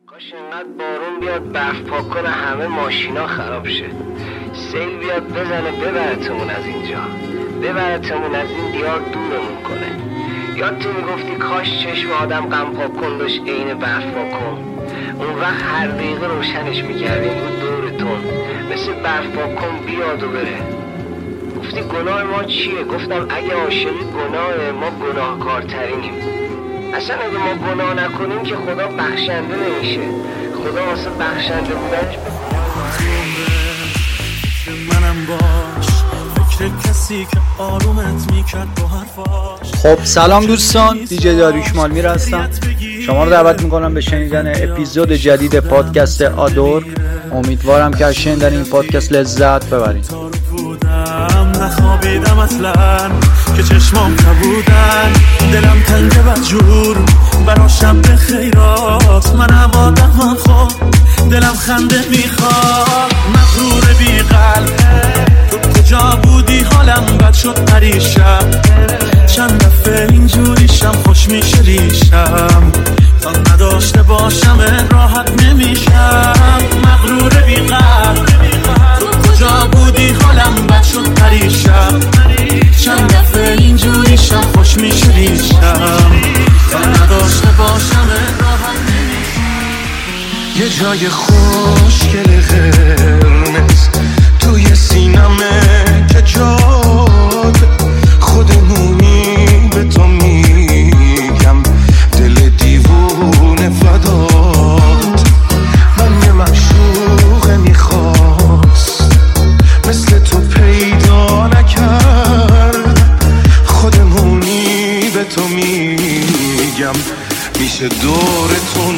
کاش اینقدر بارون بیاد برف پاک کنه همه ماشینا خراب شه، سیل بیاد بزنه ببرتمون از اینجا، ببرتمون از این دیار دورمون کنه. یاد تو میگفتی کاش چشم آدم غم پاک کن داشت عین برف پاک کن، اون وقت هر دقیقه روشنش میکردیم بود دورتون مثل برف پاک کن بیاد و بره. گفتی گناه ما چیه؟ گفتم اگه عاشقی گناهه، ما گناهکارترینیم. اصلا اگه ما گناه نکنیم که خدا بخشنده نمیشه، خدا واسه بخشنده بودنش منم باش فکر کسی که آرومت میکرد با حرفاش. خب سلام دوستان، دیجی داریوش مالمیر هستم. شما رو دعوت میکنم به شنیدن اپیزود جدید پادکست آدور. امیدوارم که از شنیدن این پادکست لذت ببرید. نخوابیدم اصلا که چشمام نبودن، دلم تنگ بدجور برا شب خیرات، من آدمم خوب دلم خنده میخواد، مغرور بی قلب تو کجا بودی؟ حالم بد شد پریشم، چند دفعه اینجوریشم خوش میشه ریشم، تا نداشته باشم راحت نمیشم، مغرور بی قلب تو کجا بودی؟ حالم بد شد پریشم، چند دفعه اینجوریشم خوش میشه ریشم، تا نداشته باشم راحت نمیشم. یه جای خوشگل قرمز توی سینمه که جاد خودمونی به تو میگم، دل دیوونه فدات، من یه معشوق میخواست مثل تو پیدا نکرد، خودمونی به تو میگم میشه دورتون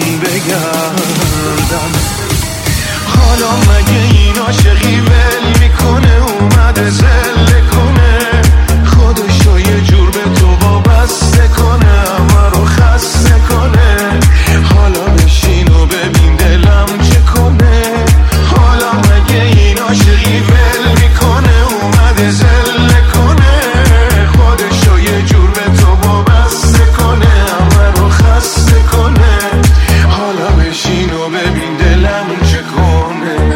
بگردم. حالا مگه این عاشقی ول میکنه اومده زله کنه، خودشو یه جور به تو وابسته کنه، همه رو خسته کنه، حالا بشین و ببین دلم چه کنه. حالا مگه این عاشقی ول میکنه اومده زله کنه، خودشو یه جور به تو وابسته کنه، همه رو خسته کنه، حالا بشین و ببین دلم چه کنه.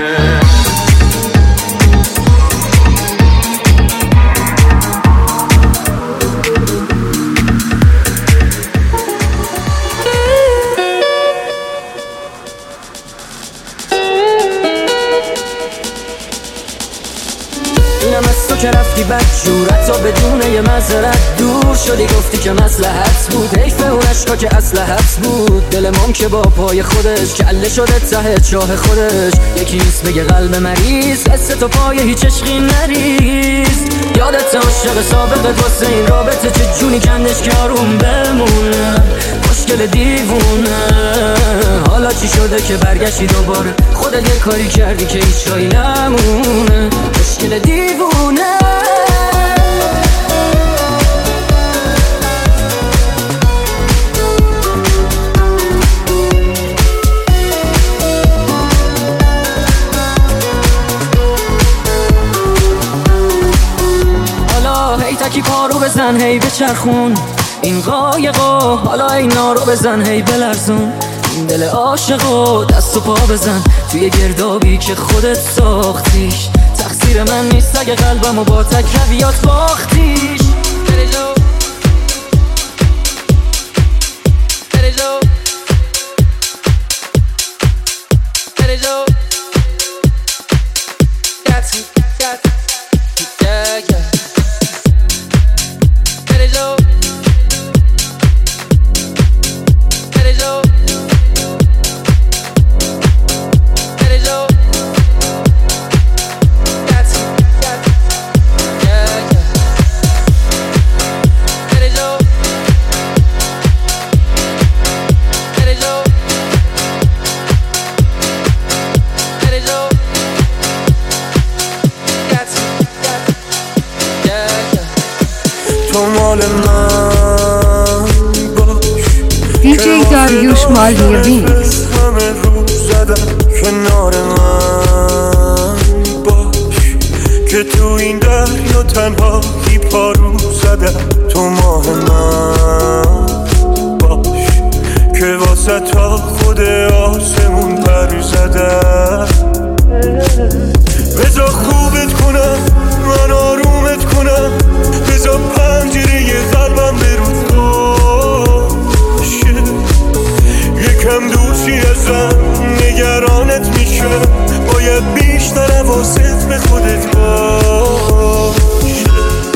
اینم از تو که رفتی بدجورت تا بدون یه معذرت دور شدی، گفتی که مصلحت بود، حیف اون عشقا که اصلحت بود، دل مام که با پای خودش کله شده ته چاه خودش، یکی نیست بگه قلب مریض حس تو پای هیچ عشقی نریز. یادت عاشق سابقت واسه این رابطه چه جونی کندش که آروم بمونه، مشکل دیوونه، حالا چی شده که برگشتی دوباره؟ خودت یه کاری کردی که هیچ جایی نمونه، مشکل دیوونه. حالا هی تکی پارو بزن هی بچرخون این قایقو، حالا اینا رو بزن هی بلرزون این دل عاشقو، دست و پا بزن توی گردابی که خودت ساختیش، تقصیر من نیست اگه قلبمو با تک رویات باختیش. تو مال من باش، دیجی داریوش مالمیر ریمیکس. همه رو زدم کنار من باش، که تو این دریا تنهایی پارو زدم. تو ماه من باش که واسه تا خود آسمان چی ازم نگرانت میشم، باید بیشتر حواست به خودت باشه.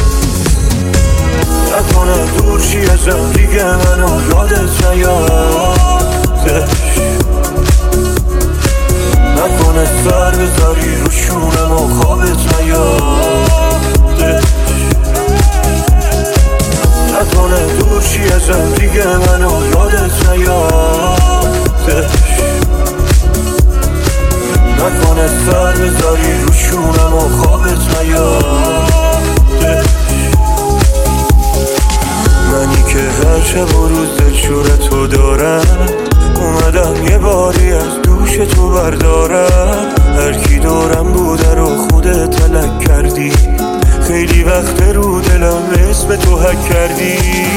نکنه دور چی ازم دیگه منو یادت نیادش، نکنه سر بذاری رو شونم و خوابت نیادش، نکنه دور چی ازم دیگه منو یادت نیادش، نکنه سر بذاری رو شونم و خوابت نیادش. منی که هر شب و روز دلشورتو دارم، اومدم یه باری از دوش تو بردارم. هر کی دورم بوده رو خودت تلک کردی، خیلی وقت رو دلم اسم تو حک کردی.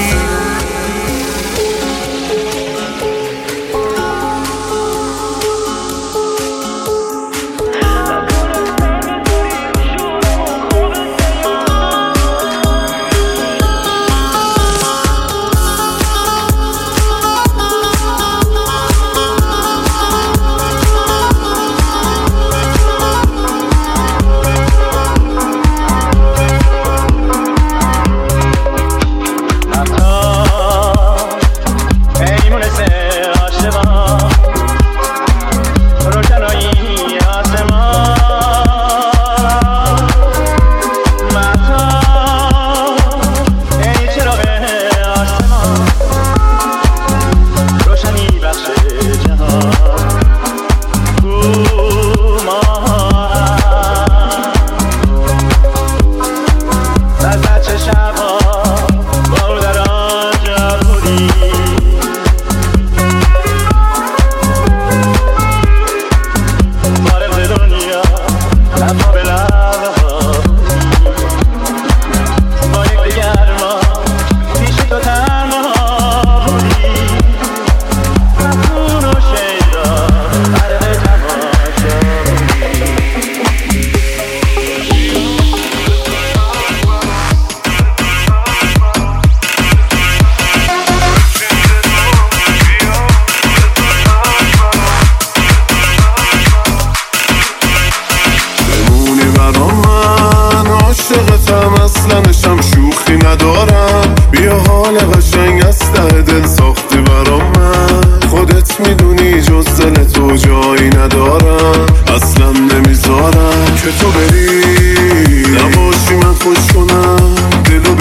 اصلنشم شوخی ندارم، بیا حال قشنگ از ته دل ساختی برام. من خودت میدونی جز دل تو جایی ندارم، اصلا نمیذارم که تو بری نباشی من خوش کنم. دلو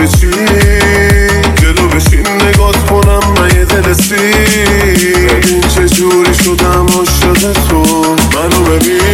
بشین نگات کنم من یه دل سیر. ببین چجوری شدم عاشق تو، منو ببین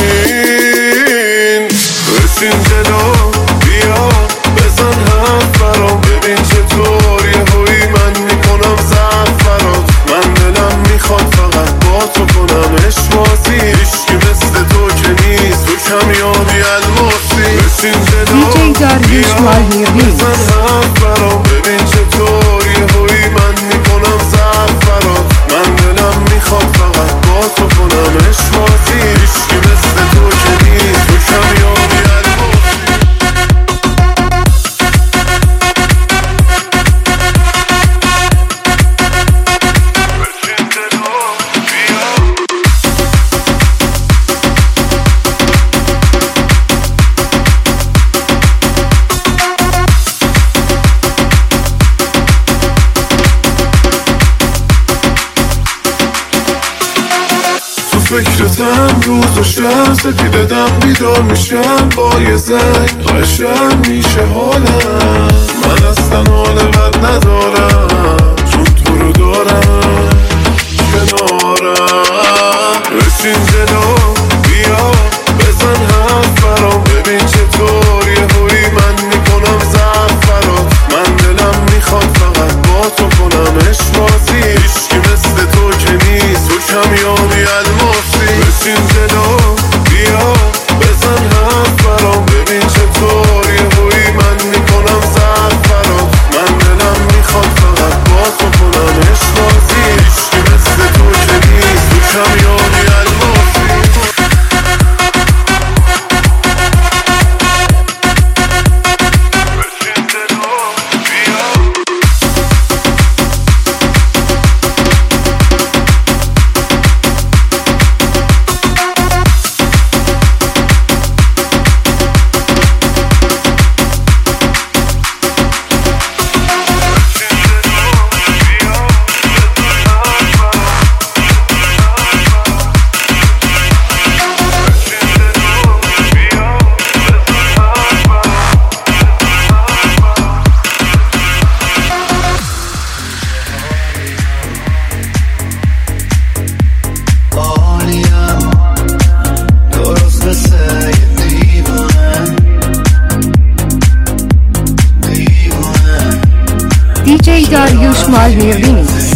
بشین جلو بیا بزن حرف برام. ببین چطور یه هوی من میکنم ضعف برات. من دلم میخواد فقط با تو کنم عشق بازی، هیچکی مثل تو که نیست، تو کمیابی الماسی. بشین جلو بیا بزن حرف برام. ببین چطور یه هوی من میکنم ضعف برات. من دلم میخواد فقط با تو کنم عشق بازی، هیچکی مثل تو که نیست، تو کمیابی الماسی. فکرتم روز و شب سپیدم بیدار میشم با یه زنگ قشنگ میشه حالم. من اصلا حال بد ندارم چون تو رو دارم کنارم. بشین جلو بیا بزن حرف برام. ببین چطور یه هوی من میکنم ضعف برات. من دلم میخواد فقط با تو کنم عشق بازی، هیچکی مثل تو که نیست، تو کمیابی الماسی. بشین جلو بیا بزن حرف برام. ببین چطور یه هوی من میکنم ضعف برات. من دلم میخواد فقط با تو کنم عشق بازی، هیچکی مثل تو که نیست، تو کمیابی الماسی. داریوش مالمی ریمیکس.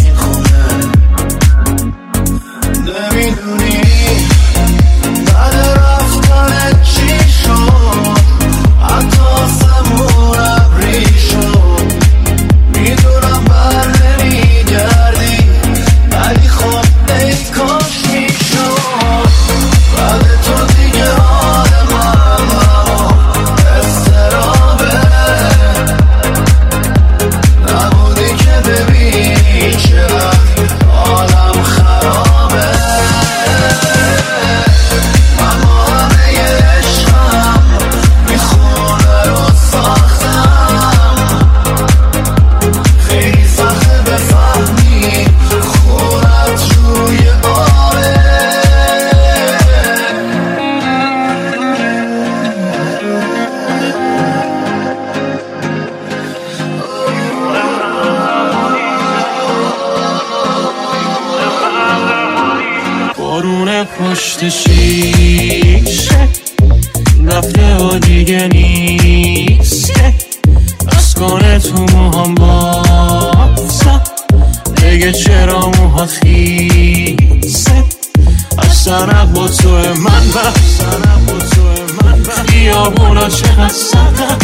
پشت شیشه رفته و دیگه نیسته، از کنه تو موهام باسه، بگه چرا موها خیسه، از سرق با تو من بیابونا چقدر سخته،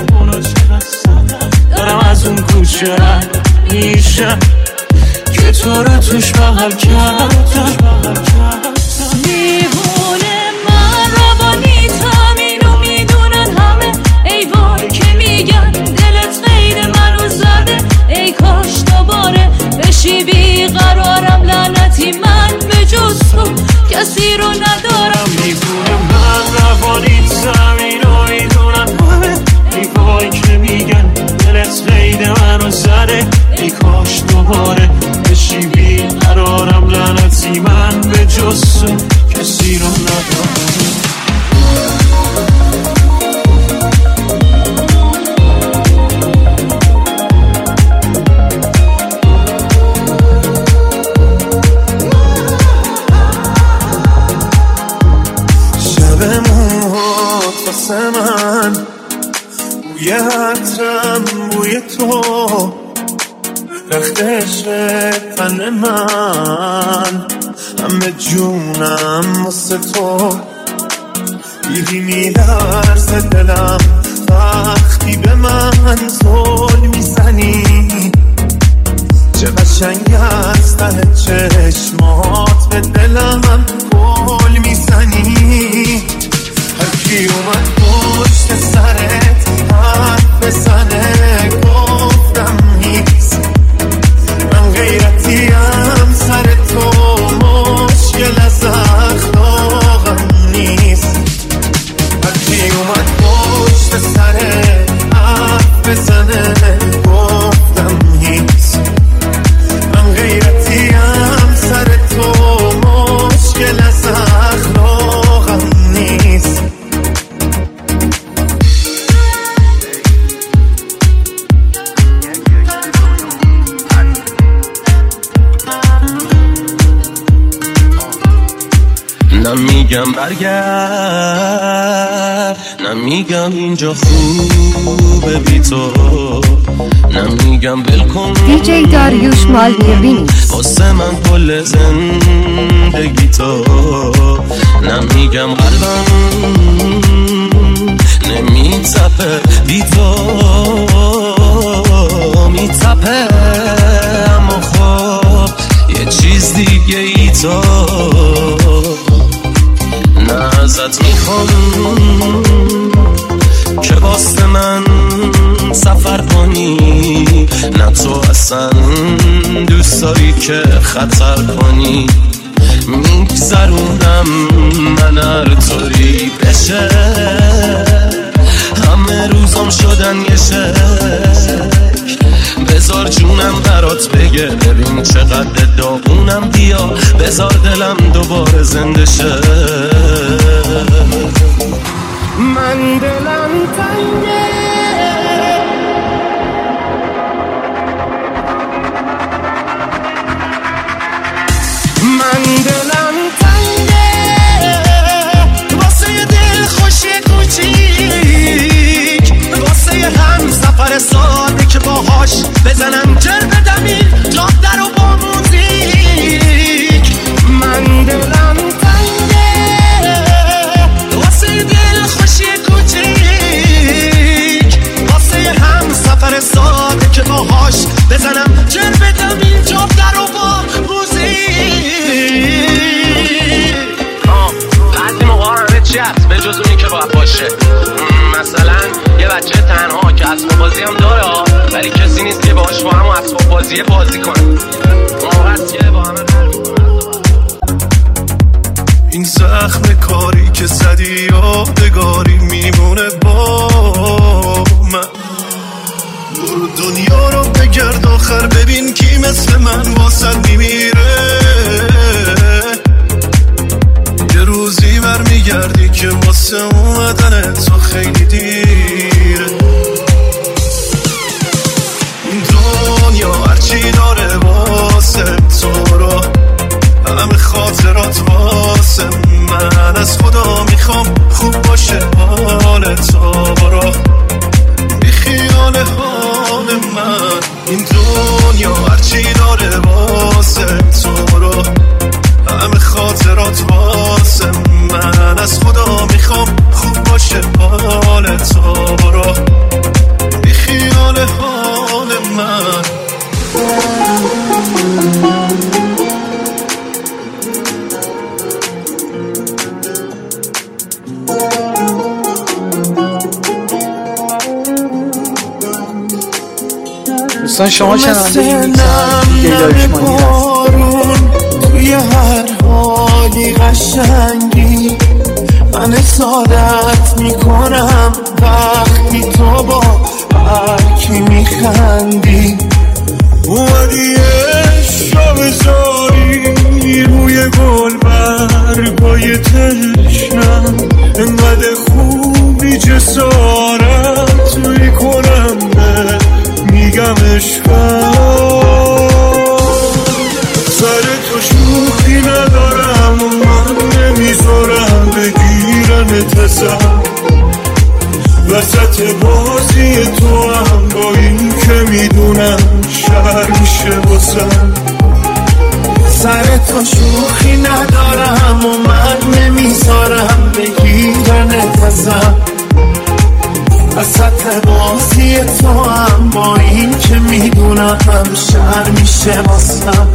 دارم از اون کوچه رد میشه که تو رو توش بغل کردم. دیوونه من روانیتم، اینو میدونن همه، ای وای که میگن دلت غیر منو زده، ای کاش دوباره بشی بیقرارم، لعنتی من به جز تو کسی رو ندارم. دیوونه من روانیتم، اینو میدونن همه، ای وای که میگن دلت غیر منو زده، ای کاش دوباره بشی بیقرارم، لعنتی من به جز تو کسی رو ندارم. شب موهات واسه من بوی عطرم، بوی تو رختش تن من، همه جونم واسه تو، بیری میلرزه دلم وقتی به من زل میزنی، چه قشنگ از ته چشمات به دلم گل میزنی. هر کی اومد پشت سرت حرف بزنه گفتم نیست، من غیرتیم سر تو، مشکل از اخلاقم نیست. هر کی اومد پشت سرت حرف بزنه گفتم نیست، من غیرتیم سر تو، مشکل از اخلاقم نیست. نمیگم برگرد، نمیگم اینجا خوبه بی تو، نمیگم بلکن دیجی داریوش مالمی ریمیکس. واسه من کل زندگی تو، نمیگم قلبم نمیتپه بی تو، میتپه اما خب یه چیز دیگه ای تو، نه ازت میخوام که واسه من سفر کنی، نه تو اصلا دوست داری که خطر کنی، میگذرونم من هر طوری بشه، همه روزام شدن یه شک، بذار جونم برات بگه ببین چقدر داغونم، بیا بذار دلم دوباره زنده شه. من دلم تنگه، من دلم تنگه واسه یه دل خوشی کوچیک، واسه یه هم سفر ساده که باهاش بزنم جرب بازی کنم واقعا که با همه این زخم کاری که زدی یادگاری میمونه با من. برو دنیا رو بگرد آخر ببین کی مثل من واسد میمیره. یه روزی برمیگردی که واسه اومدن تو خیلی دیره. این دنیا هرچی داره واسه تو رو همه خاطرات واسه من. از خدا میخوام خوب باشه حال تو برو بی خیال حال من. این دنیا هرچی داره واسه تو رو همه خاطرات واسه من. از خدا میخوام خوب باشه حال تو برو بی خیال حال من. دوستان شما شنونده این بارون توی هر حالی قشنگی من اسادت میکنم وقتی تو با هر کی میخندی. اومدی عشق بذاری روی گل برگای تشنم. انقدر خوبی جسارت میکنم میگم عشقم. سر تو شوخی ندارم و من نمیذارم بگیرنت ازم. وسط بازی تو هم با این که میدونم شر میشه واسم. سر تو شوخی ندارم و من نمیذارم بگیرنت ازم. وسط بازی تو هم با این که میدونم شر میشه واسم.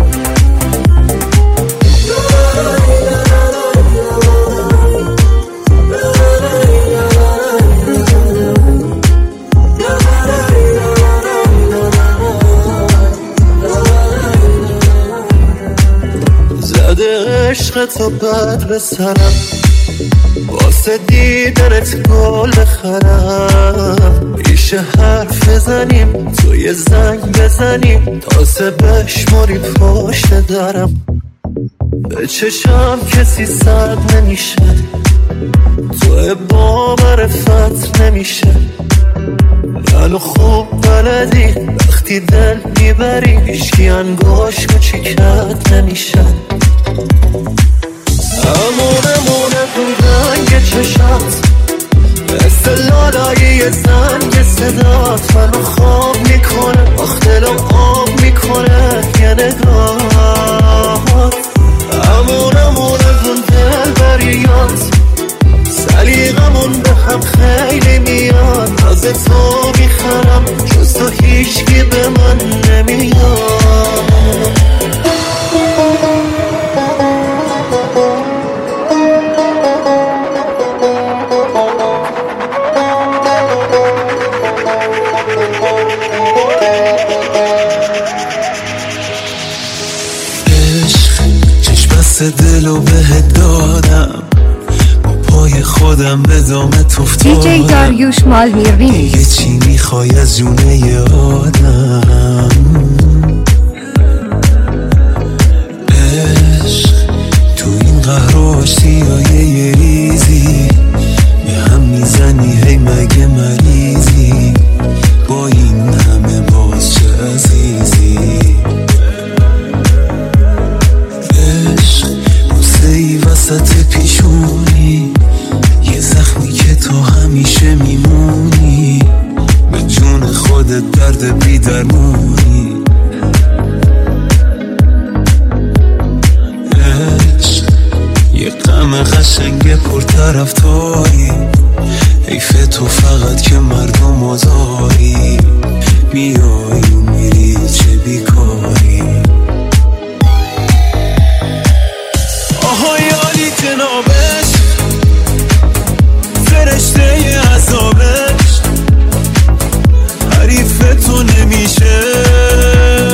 زده عشق تو بد به سرم واسه دیدنت گل بخرم. میشه حرف بزنیم تو یه زنگ بزنیم تازه بشماری پشت درم. به چشم کسی سرد نمیشه تو باور فتر نمیشه. منو خوب بلدی وقتی دل میبری هیچکی انگاش کوچیکت نمیشه. امونه تو رنگ چشات مثل لالای زنگ صدات منو خواب میکنه آخ دلم آب میکنه یه نگاهات. امونه تو دل بریات سلیقمون به هم خیلی میاد. تازه تو میخرم جز تو هیچکی به من نمیاد. دلو بهت دادم با پای خودم به دامت افتادم. دیجی داریوش مالمی ریمیکس. یه چی میخوای از جونه ی آدم. عشق تو این قهراش سیایه یه ریزی به هم میزنی هی مگه مریضی با این همه باز چه عزیزی. وسط پیشونی یه زخمی که تو همیشه میمونی به جون خودت درد بی درمونی. عشق یه غم قشنگ پرطرفداری حیف تو فقط که مردم آزاری میای و میری چه بیکاری. آهایالی جنابش فرشته عذابش حریف تو نمیشه.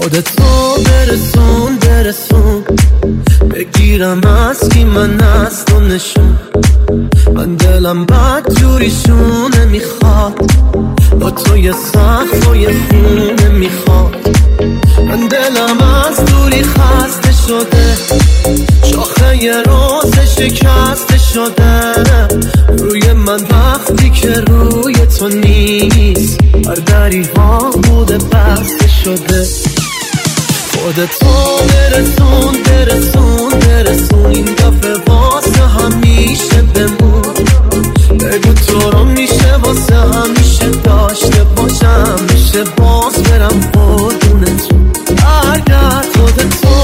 خودتو برسون بگیرم از کی من از تو نشون. من دلم بد جوریشونه میخواد با تو یه سقف و یه خونه میخواد. من دلم از دوری خسته شده شاخه یه روز شکسته شده روی من وقتی که روی تو نیست هر دری ها بوده بسته شده. خودتو برسون این دفعه واسه همیشه بمون. بگو تو رو میشه واسه همیشه داشته باشم میشه باز برم قربونتون. اگر خودتو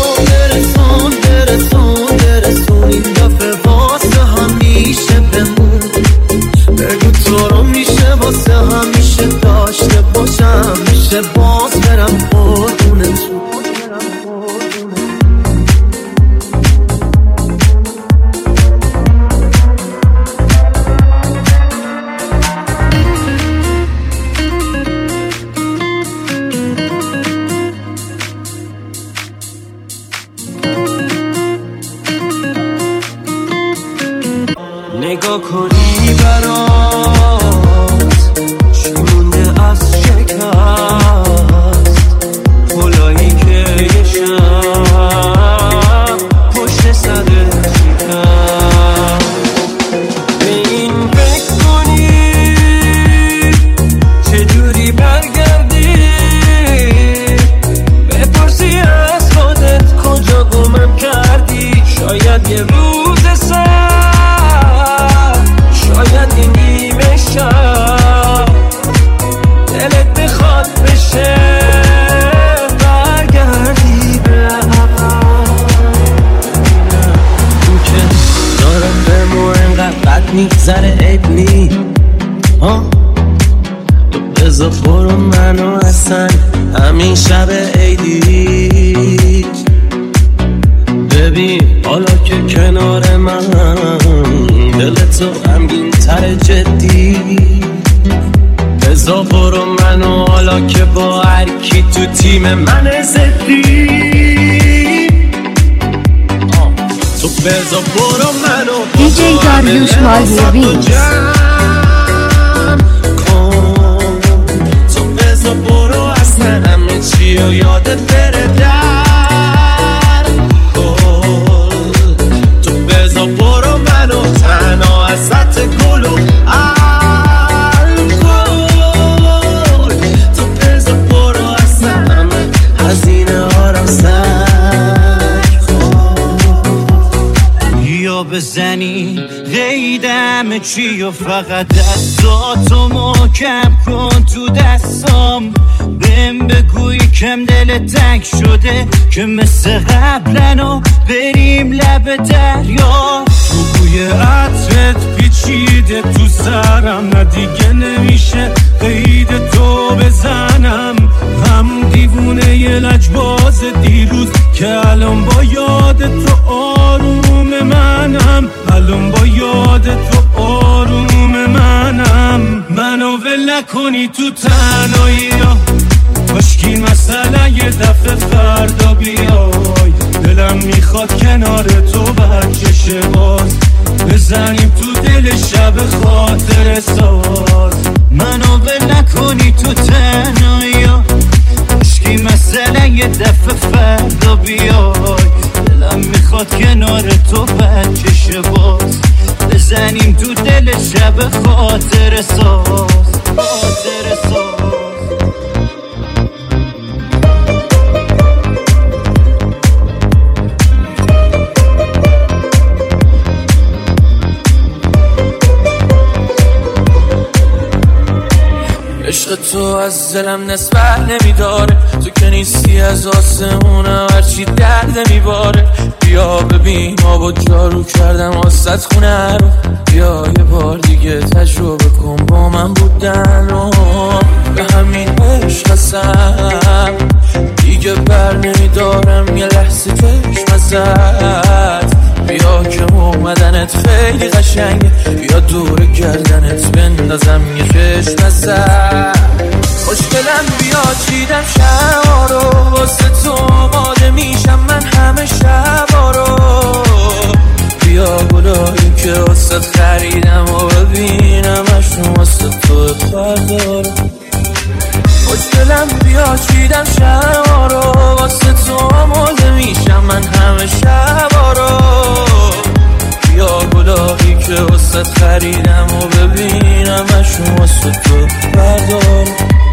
برسون این دفعه واسه همیشه بمون. بگو تو رو میشه واسه همیشه داشته باشم میشه باز برم قربونتون. نگاه کنی برات چی مونده از شکست پلایی که یه شب پشت سرت شکست. به این فکر کنی چجوری برگردی بپرسی از خودت کجا گمم کردی. شاید یه روز شاید این نیمه شب دلت بخواد بشه برگردی به عقب. تو که دارم به مو انقدر بد میگذره عیب نی تو بذار برو منو اصلا همین شب عیدی. ببین حالا که کنار من دلتو غمگین تر جدی. بذار برو منو حالا که با هر کی تو تیم من زدی. تو بذار برو منو دیجی داریوش مالمی تو بذار برو اصلا همه چی رو یادت بره در تو بذار برو منو تنها ازت گل و الکل. تو بذار برو اصلا همه هزینه هارم سر یا بزنی قیدم چی و فقط دستاتو محکم کن تو دستام. بهم بگوی کم دل تنگ شده که مثل قبلنو بریم لب دریا. بوی عطرت پیچیده تو سرم نه دیگه نمیشه قید تو بزنم. هم دیوونه یه لجباز دیروز که الان با یاد تو آروم منم. الان با یاد تو آروم منم. منو ول نکنی تو تنهایی کاشکی مثلا یه دفعه فردا بیای. دلم میخواد کنار تو برکشه باز بزنیم تو دل شب خاطر ساز. منو ول نکنی تو تنهایی کاشکی مثلا یه دفعه فردا بیای. دلم میخواد کنار تو برکشه باز بزنیم تو دل شب خاطر ساز. خاطر ساز عشق تو از دلم نسبت نمیداره. تو که نیستی از آسمونم هرچی درد میباره. بیا ببین آب و جارو کردم واسط خونه رو. بیا یه بار دیگه تجربه کن با من بودن رو. به همین عشق هستم دیگه بر نمیدارم یه لحظه چشم ازت. بیا که اومدنت خیلی قشنگه بیا دور گردنت بندازم یه چشم ازت. خوشگلم بیا چیدم شما رو واسه خوشگلم بیا چیدم شبا رو واسه تو آماده میشم من همه شبا رو بیا گلابی که واسه خریدم و ببینم اشون واسه تو بردار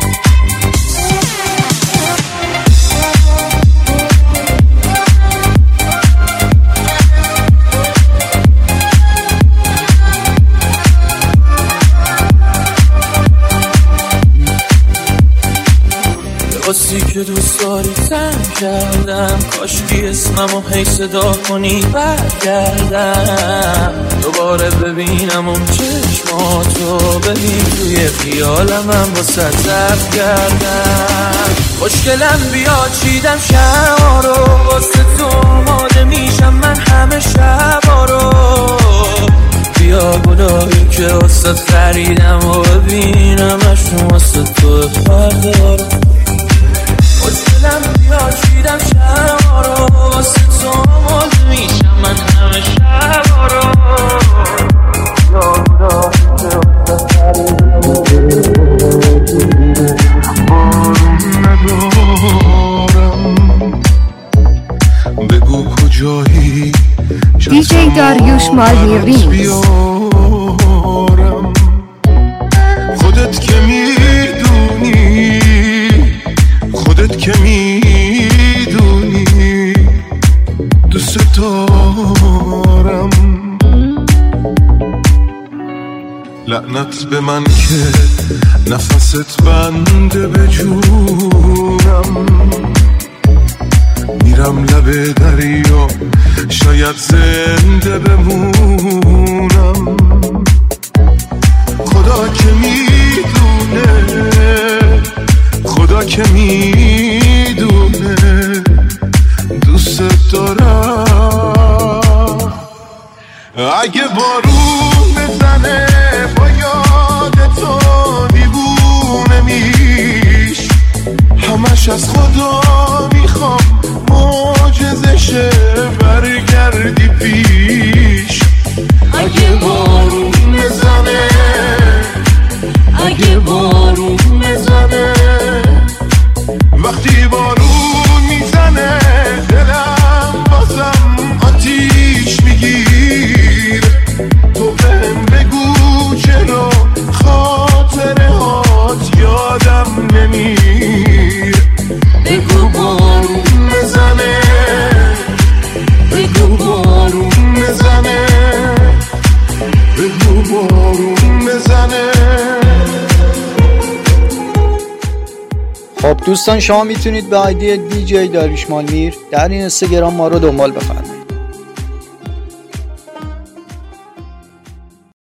واسی که دوست داری زن کردم کاشکی اسممو هی صدا کنی برگردم دوباره ببینم اون چشماتو ببین توی خیالم هم واسه ضبط کردم خوشگلم بیا چیدم شبا رو واسه تو آماده میشم من همه شبا رو بیا گلایی که واسه خریدم و ببینم اشون واسه تو بردار خوشگلم بیا چیدم شبا رو واسه تو آماده میشم من همه شبا رو ندارم بگو کجایی دیجی داریوش مالمی ریمیکس خودت که میدونی خودت که میدونی دوست دارم لعنت به من که نفست بنده به جونم میرم لب دریا شاید زنده بمونم خدا که میدونه خدا که میدونه دوست دارم اگه بارون بزنه با یاد تو دیوونه میش همش از خدا میخوام معجزشه برگردی پیش اگه بارون بزنه اگه بارون بزنه وقتی بارون میزنه دلم بازم آتیش میگیر تو بهم بگو چرا خاطره هات یادم نمیر بگو بارون بزنه بگو بارون بزنه بگو بارون بزنه خب دوستان شما میتونید به آیدی دیجی داریوش مالمیر در این اینستاگرام ما رو دنبال بفرمایید